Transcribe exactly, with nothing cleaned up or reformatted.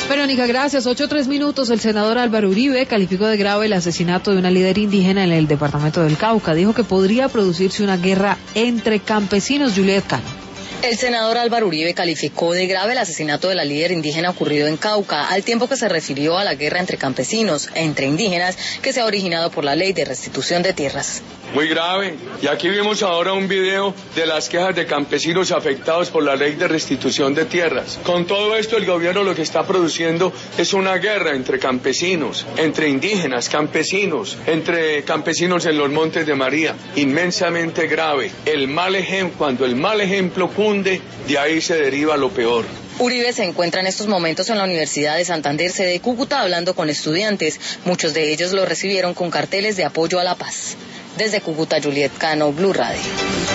Verónica, gracias. Ocho tres minutos. El senador Álvaro Uribe calificó de grave el asesinato de una líder indígena en el departamento del Cauca. Dijo que podría producirse una guerra entre campesinos. Juliet Cano. El senador Álvaro Uribe calificó de grave el asesinato de la líder indígena ocurrido en Cauca, al tiempo que se refirió a la guerra entre campesinos e entre indígenas que se ha originado por la ley de restitución de tierras. Muy grave. Y aquí vimos ahora un video de las quejas de campesinos afectados por la ley de restitución de tierras. Con todo esto, el gobierno lo que está produciendo es una guerra entre campesinos, entre indígenas, campesinos, entre campesinos en los Montes de María. Inmensamente grave. El mal ejemplo, cuando el mal ejemplo cunde, de ahí se deriva lo peor. Uribe se encuentra en estos momentos en la Universidad de Santander, sede de Cúcuta, hablando con estudiantes. Muchos de ellos lo recibieron con carteles de apoyo a la paz. Desde Cúcuta, Juliet Cano, Blue Radio.